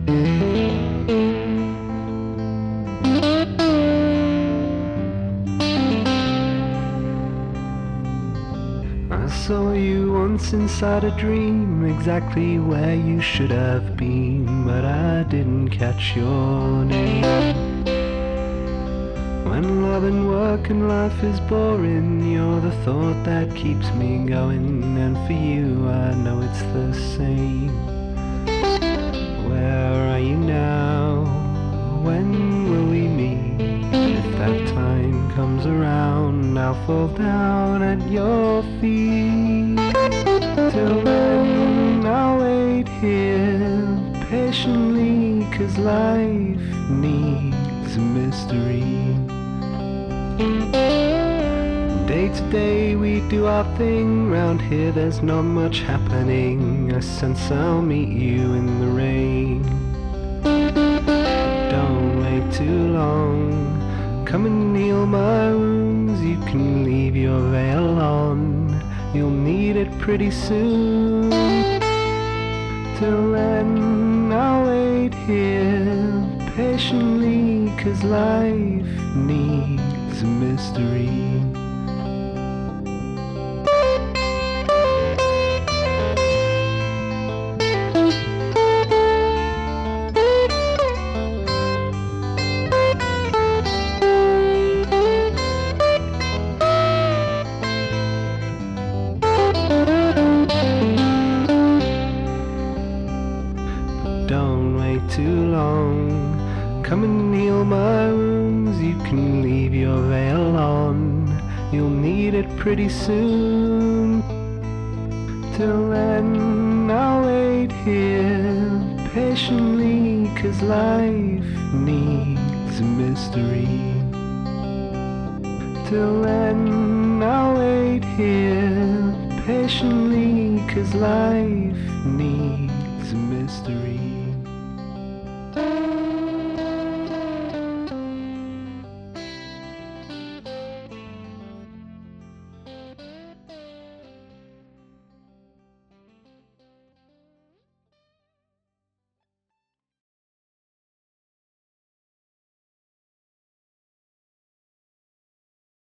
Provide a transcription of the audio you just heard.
I saw you once inside a dream, exactly where you should have been, but I didn't catch your name. When love and work and life is boring, you're the thought that keeps me going, and for you I know it's the same. Where are you now? When will we meet? If that time comes around, I'll fall down at your feet. Till then I'll wait here patiently, 'cause life needs a mystery. Day to day we do our thing, round here there's not much happening. I sense I'll meet you in the rain. Don't wait too long, come and heal my wounds. You can leave your veil on, you'll need it pretty soon. Till then I'll wait here patiently, 'cause life needs a mystery. Don't wait too long, come and heal my wounds. You can leave your veil on, you'll need it pretty soon. Till then I'll wait here patiently, 'cause life needs a mystery. Till then I'll wait here patiently, 'cause life needs a mystery.